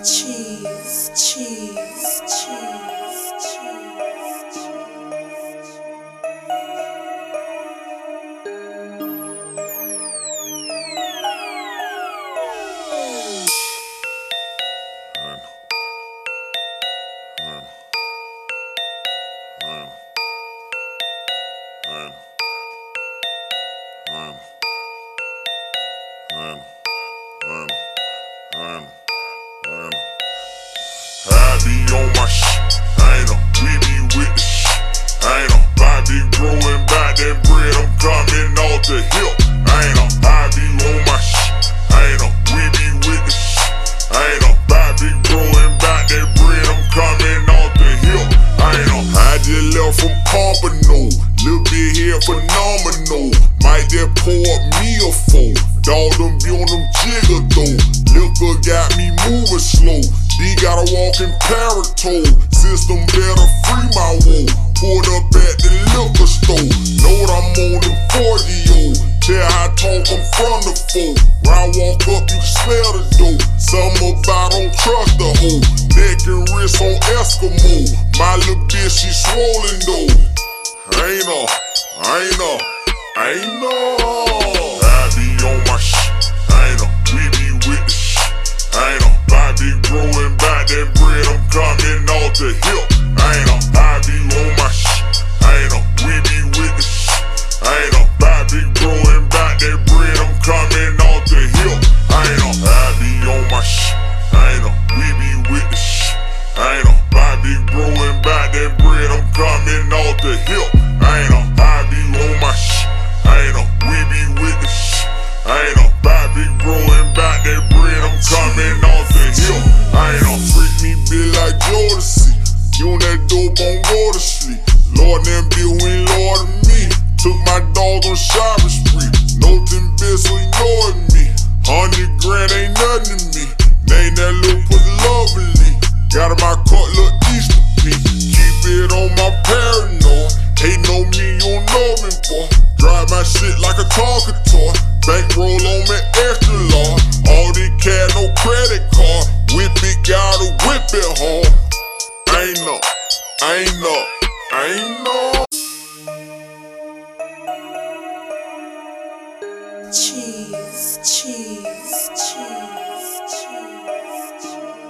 Cheese, cheese, cheese, cheese. I be on my shit, I ain't no, we be with the shit, I ain't no, I be growing back that bread, I'm coming off the hip, I ain't no, I be on my shit, I ain't no, we be with the shit, I ain't no, I be growing back that bread, I'm coming off the hip, I ain't no, I just left from Pompano, little bit here phenomenal, might just pour up me a four, dog them be on them jigger though, liquor got me moving slow. D gotta walk in Paratole, system better free my woe. Pulled up at the liquor store, know what I'm on them 40-year-old. Tell how I talk, I'm from the foe. When I walk up, you can smell the dope. Something about don't trust the hoe. Neck and wrist on Eskimo. My little bitch, she swollen though. I ain't no. I be on my shit, I ain't no. We be with the shit, I ain't no. I be growing back that bread, I'm coming off the hip. I ain't no, I be on my shit, I ain't no, we be with the shit, I ain't no, I be growing back that bread, I'm coming off the hip. I ain't no, I be on my shit, I ain't no, we be with the shit, I ain't no, I be growing back that bread, I'm coming off the hip. I ain't no, I be on my shit, I ain't no, we be with the shit, I ain't no, I be growing back that bread, I'm coming off the hip. I ain't no freak me, be like Jodeci. You on that dope, on go to sleep. Lord them be who ain't Lord of me. Took my dog on shopping spree. Nothing bitch, so ignoring me. 100 grand ain't nothing to me. Name that little pussy lovely. Got in my court, look Easter P. Keep it on my paranoid. Hating on me, you don't know me, boy. Drive my shit like a talking toy. Bankroll on me extra large. All this cash, no credit card. Whip it, gotta whip it hard. I ain't no. Cheese, cheese, cheese, cheese.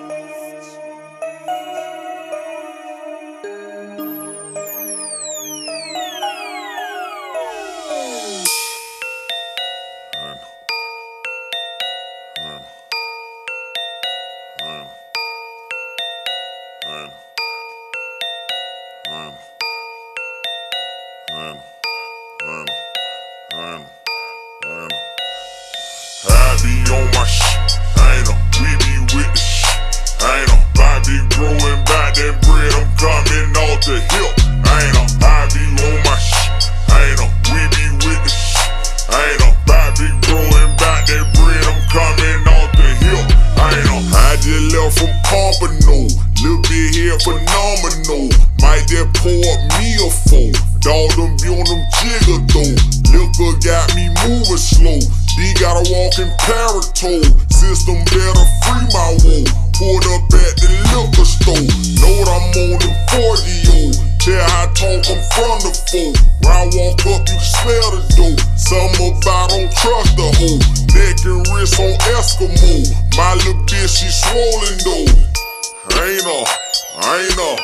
I be on my shit, I ain't no, we be with the shit, I ain't no, I be growing back that bread, I'm coming off the hip, I ain't no, I be on my shit, I ain't no, we be with the shit, I ain't no, I be growing back that bread, I'm coming off the hip, I ain't no, I just left from Pompano, little bit here phenomenal, might just pour up me a four, dog them be on them jigger though, liquor got me moving slow. D gotta walk in Paratole, system better free my woe. Pulled up at the liquor store, know what I'm on them 40-year-old. Tell how I talk, I'm from the foe. When I walk up, you can smell the dope. Something about don't trust the hoe. Neck and wrist on Eskimo. My little bitch, she swollen though. I ain't no.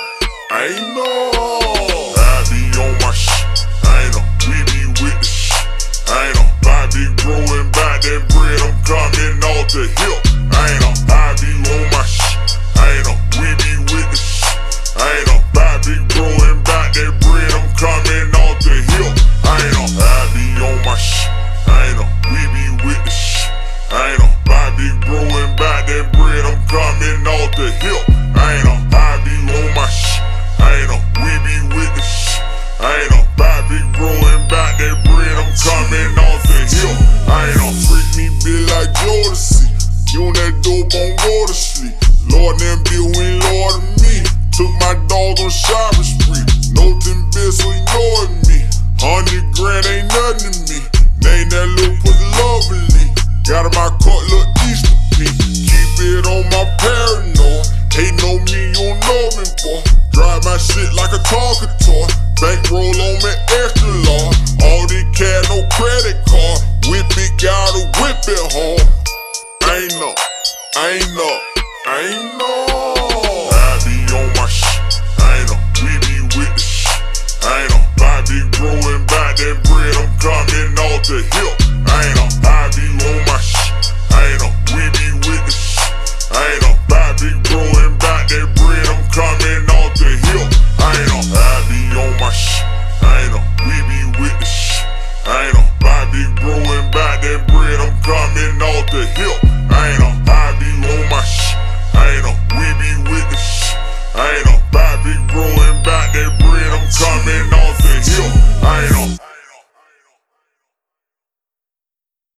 I be on my shit, I ain't no, we be with the shit, I ain't no, I be growing back that bread, I'm coming off the hip. I ain't no, I be on my shit, I ain't no, we be with the shit, I ain't no, I be growing back that bread, I'm coming off the hip. I ain't no, I be on my shit, I ain't no, we be with the shit, I ain't no, I be growing back that bread, I'm coming off the hip. I ain't no, I be on my shit, I ain't no, we be with the shit, I ain't no, I be growing back that bread, I'm coming off the hip. I ain't no freak me, be like Jodeci. You on that dope, on go to sleep. Lord them be who ain't Lord of me. Took my dog on shopping spree. Nothing bitch, so ignoring me. 100 grand ain't nothing to me. Name that little pussy lovely. Got in my court, look Easter P. Keep it on my paranoid. shit like a talking toy. Bankroll on me extra large. All this cash, no credit card. Whip it, gotta whip it hard. Ain't no.